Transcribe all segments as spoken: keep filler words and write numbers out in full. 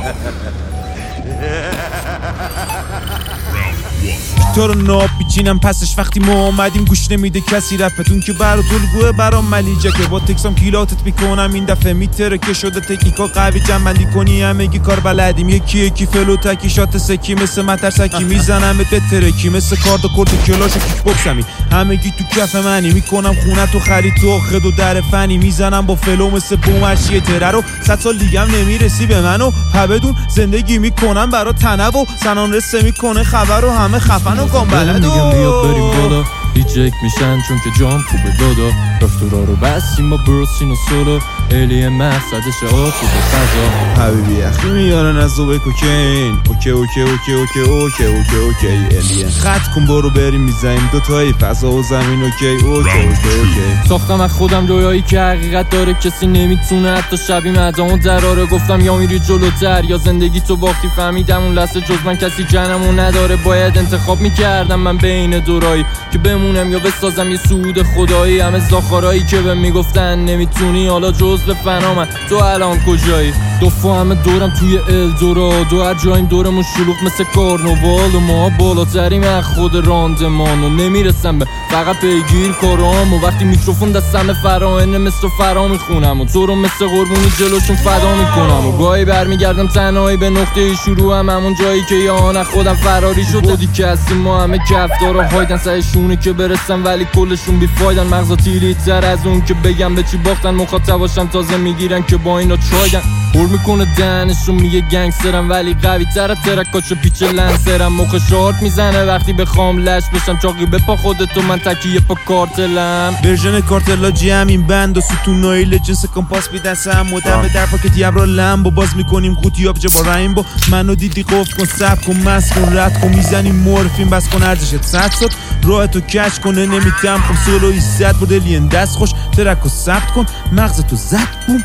تو رو ناب بیچینم پسش وقتی ما اومدیم گوش نمیده کسی رپتون که برا طلگوه برام ملیجه که با تکسام کیلاتت میکنم این دفعه میتره که شده تکنیکا قوی جمعلی کنی همگی کار بلدیم یکی یکی فلو تکی شات سکی مثل مترسکی میزنم به ترکی مثل کارد و کورت کلاش و کیک بوکسمی همگی تو کف منی میکنم خونه تو خرید تو خد و در فنی میزنم با فلو مثل بومرشی تره رو صد سال دیگه هم نمیرسی به منو پبدون زندگی میکنم برا تنه و سنان رسه میکنه خبر رو همه خفن و گام بلد میگم بیا بریم بالا ریجک میشن چون که جام خوبه دادا رفتورا رو بستیم با بروسین و سولو الین مقصدش آفو به فضا حبیبی اخی میارن از دوبه کوکین اوکی اوکی اوکی اوکی اوکی اوکی اوکی الین خط کن برو بریم میزنیم دوتایی فضا و زمین اوکی اوکی اوکی اوکی ساختم از خودم رویایی که حقیقت داره کسی نمیتونه حتی شبی مدامو دراره گفتم یا میری جلوتر یا زندگی تو باختی فهمیدم اون لحظه جز من کسی جنمو نداره باید انتخاب میکردم من بین دورایی که بمونم یا بسازم یه سود خدایی همه زاخارایی که بهم میگفتن نمیتونی حالا جز به فنا من تو الان کجایی دفعه همه دورم توی الدورادو هر جاییم دورمون شلوغ مثل کارنوال و ما بالاتریم از خود راندمان و نمیرسم به فقط پیگیر کارام و وقتی میکروفون دستم فراهنه مثل فرا میخونم و تو رو مثل قربونی جلوشون فدا میکنم و گاهی برمیگردم تنهایی به نقطه شروع هم همون جایی که یا آن خودم فراری شد بودی که هستیم ما همه کفدار و هایدن سعیشونه که برسن ولی کلشون بیفایدن مغزا تیری تر از اون که بگم به چی باختن مخاطباشم تازه میگیرن که با اینا چایدن پر میکنه دهنشون میگه گنگسترم ولی قوی تر از ترکاشو پیچ لنسرم مخ شارت میزنه وقتی بخوام لش بشم چاقی بپا خودتو من تکیه پا کارتلم ورژن کارتلا جی همین بند و ستونایی لجنس کمپاس بی دستم مدم به در پاکت یبرا لمبو باز میکنیم قوطی آبجه با ریم با منو دیدی قفل کن سب کن مس کن رد کن میزنیم مورفین بس کن ارزشت صد شد راه تو کش کنه نمیتم خب سولوی زد بود الین دست خوش ترک و ثبت کن مغزتو زد بوم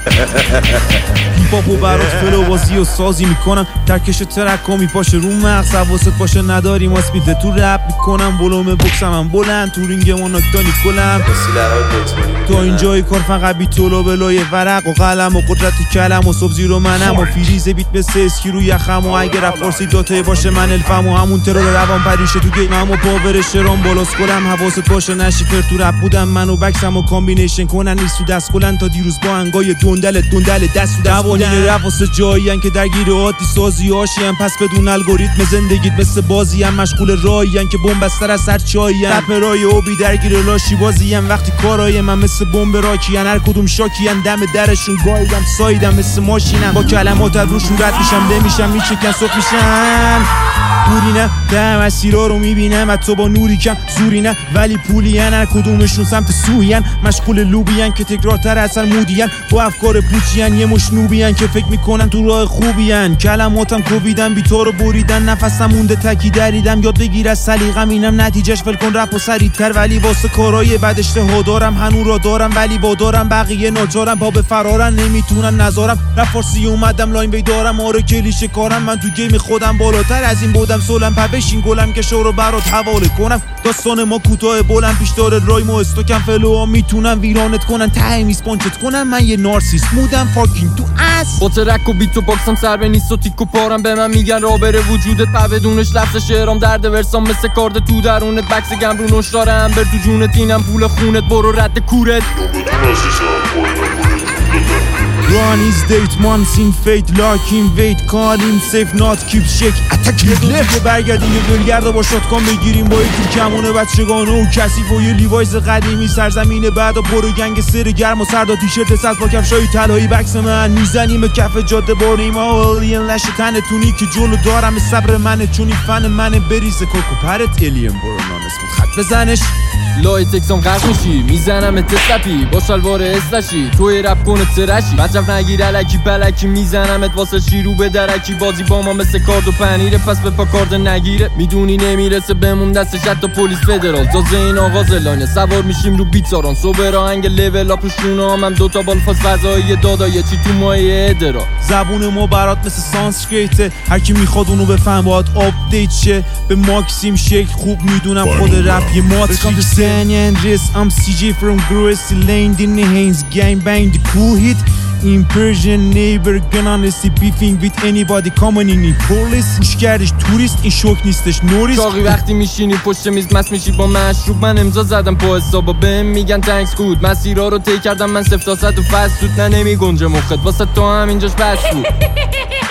پاپو برات فلو بازی و سازی میکنم ترکش ترک و میپاشه رو مغز حواست باشه نداری ماسپیده تو رپ میکنم ولوم بوکسم هم بلند تو رینگ ما نکتانی کلم تو اینجای کار فقط بی طلو بلای ورق و قلم و قدرت کلم و صبح زیرو منم و فریز بیت مثل اسکی رو یخم و اگه رفت فارسی داتای باشه من الفم و همون ترور روان پریشه تو گیم هم و پاور شرام بالاست کلم حواست باشه نشی پر تو رپ بودم من و بکسم و کامبینیشن کنن نیست تو دست کلن تا دیروز با انگای دوندل دوندل دست تو دست قوانین رپ واسه جایین که درگیر عادی سازی هاشیم پس بدون الگوریتم زندگیت مثل بازی هم مشغول راهین که بمبستر از هر چایی رپرای اوبی درگیر لاشی بازی هم وقتی کارای من مثل بمب راکی هر کدوم شاکی ان دم درشون گایدم سایدم مثل ماشینم با کلمات روشون رد میشم نمیشم میچکن صبح میشن پولی نه ده مسیرها رو میبینم حتی با نوری کم زوری نه ولی پولی هر کدومشون سمت سویین مشغول لوبیان که تکرارتر اصلا مودیان با افکار پوچیان یه مشنوبیان که فکر میکنن تو راه خوبیان کلماتم کوبیدم بی تو رو بریدن نفسم مونده تکی دریدم یاد بگیر از سلیقم اینم نتیجهش فل کن رپ و سریعتر ولی واسه کارهای بد اشتها دارم هنو را دارم ولی وادارم بقیه ناچارم پا به فرارن نمیتونن نظارم رپ فارسی اومدم لاین بیدارم آره کلیشه کارم من تو گیم خودم بالاتر از این بودم سولم پبشین گلم که شو رو برات حواله کنم داستان ما کوتاه بلند پیش داره رایم و استوکم فلو میتونن ویرانت کنن ته میز پانچت کنن من یه نارسیست مودم فاکینگ تو اس با ترک و بیت و باکسم سر به نیست و تیک و پارم به من میگن را بره وجودت پبدونش لفظ شعرام درد ورسام مثل کارد تو درونت بکس گمرو نشاره امبر تو جونت اینم پول خونت برو رد کورت Run is date months in fate lock in wait call him safe not keep shake attack یه دوگه برگردیم یه دلگرد با شاتکان بگیریم با یه تیر کمونه بچگانه و کسیف و یه لیوایز قدیمی سرزمین بعد و پرو گنگ سر گرم و سردا تیشرت سز با کفشای طلایی بکس من میزنیم به کف جاده باریم الین لش تنتونی که جلو دارم صبر منه چونی فن منه بریزه کوکو پرت الین برو نام اسمت خط بزنش لای تکسام غرق میشی میزنم اتسپی با شلوار استشی توی رپ کنه ترشی بچم نگیر علکی پلکی میزنم ات واسه شیرو به درکی بازی با ما مثل کارد و پنیره پس به پا کارد نگیره میدونی نمیرسه بمون دستش حتی پلیس فدرال تازه این آغاز لاینه سوار میشیم رو بیتاران صبح راهنگ لیول اپشونه هم هم دوتا بال فاز فضایی دادا یه چی تو مایه ادرا زبون ما برات مثل سانسکریته هر کی میخواد اونو بفهم باید آپدیت شه به ماکسیم شکل خوب میدونم خود رپ یه ماتریکسه San Andreas, I'm C J from Gross Lane in the Haynes gang bang the cool hit این Persian neighbor gonna honestly beefing with anybody coming in police گوش کردش توریست این شوک نیستش نوریست چاقی وقتی میشینی پشت میز مست میشی با مشروب من امضا زدم پا حسابا بهم میگن تنکس گود مسیرها رو طی کردم من صفر تا صد و فست بود نه نمی گنجه مخت واسه تو هم اینجاش بس بود